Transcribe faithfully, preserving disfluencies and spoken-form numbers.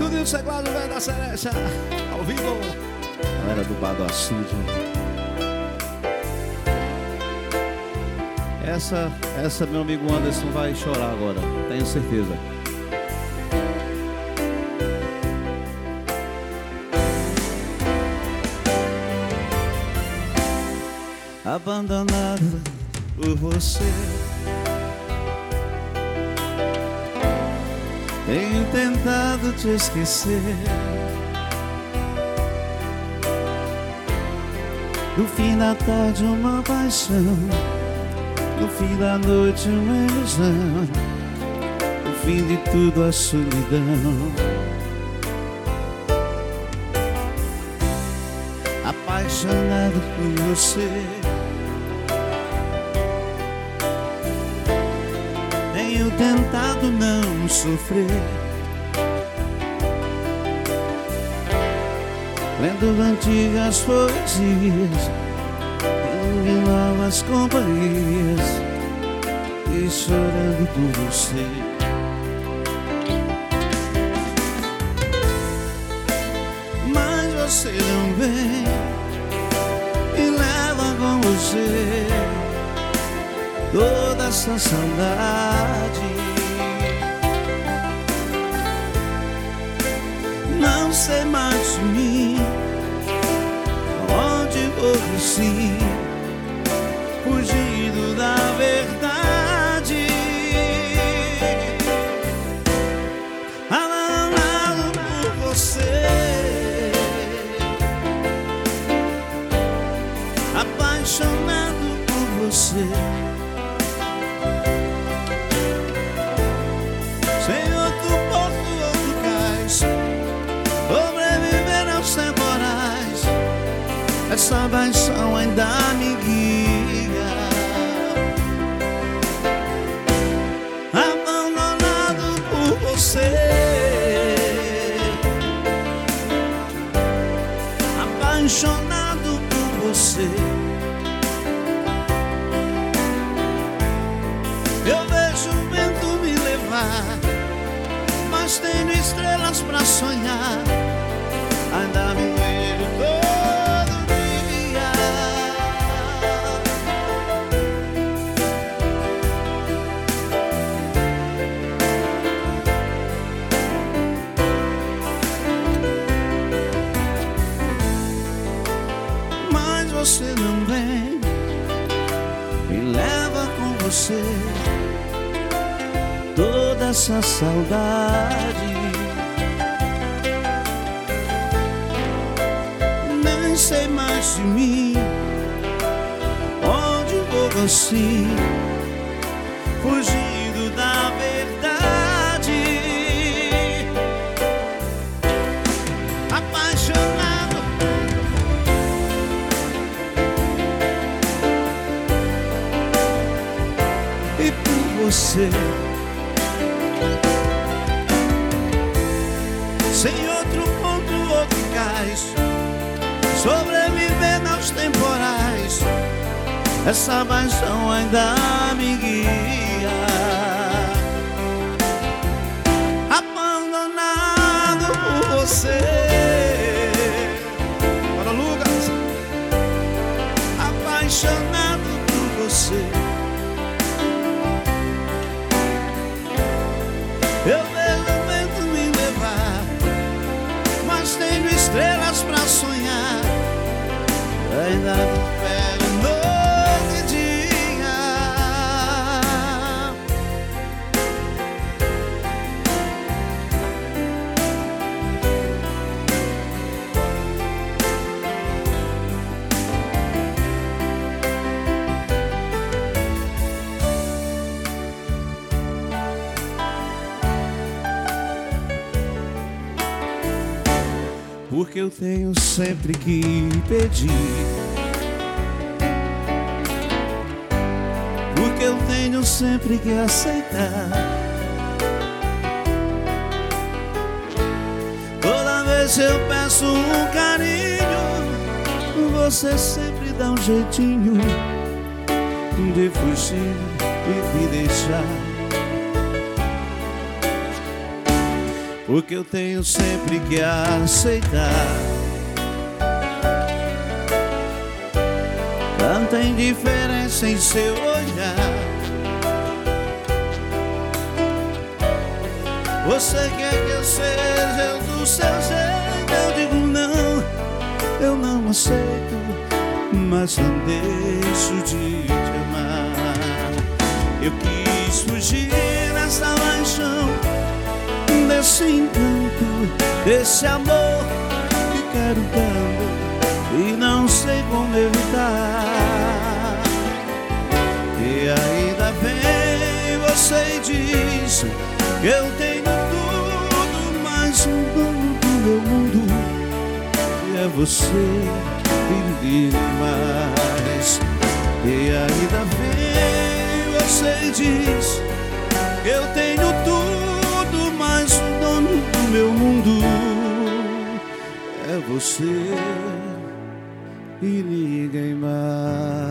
Tudo e o teclado velho da Cereja, ao vivo. Galera do Bar do Açude. Essa, essa, meu amigo Anderson vai chorar agora, tenho certeza. Abandonado por você, tenho tentado te esquecer. No fim da tarde uma paixão, no fim da noite uma ilusão, no fim de tudo a solidão. Apaixonado por você, tenho tentado não sofrer, lendo antigas poesias, tendo novas companhias e chorando por você. Mas você não vem e leva com você toda essa saudade. Não sei mais de mim, onde vou assim, fugindo da verdade. Abandonado por você, apaixonado por você. Sem outro porto, outro cais, sobreviver aos temporais, essa paixão ainda me guia. Abandonado por você, apaixonado por você. Eu vejo o vento me levar, mas tenho estrelas pra sonhar. Ainda me vejo todo dia. Mas você não vem, me leva com você toda essa saudade. Nem sei mais de mim, onde vou assim, fugindo da verdade. Apaixonado e por você, sem outro ponto, outro cais, sobrevivendo aos temporais, essa paixão ainda me guia. Abandonado por você, bora Lucas, apaixonado por você. Eu vejo o vento me levar, mas tenho estrelas pra sonhar. Ainda me espero noite e dia. Porque eu tenho sempre que pedir, porque eu tenho sempre que aceitar. Toda vez eu peço um carinho, você sempre dá um jeitinho de fugir e me deixar. porque eu tenho sempre que aceitar tanta indiferença em seu olhar. Você quer que eu seja do seu jeito? Eu digo não, eu não aceito, mas não deixo de te amar. Eu quis fugir dessa paixão, desse encanto, desse amor que quero tanto e não sei como evitar. E ainda vem você e diz que eu tenho tudo, mas o dono do meu mundo é você e ninguém mais. E ainda vem você e diz que eu tenho tudo, mas o dono do meu mundo é você e ninguém mais.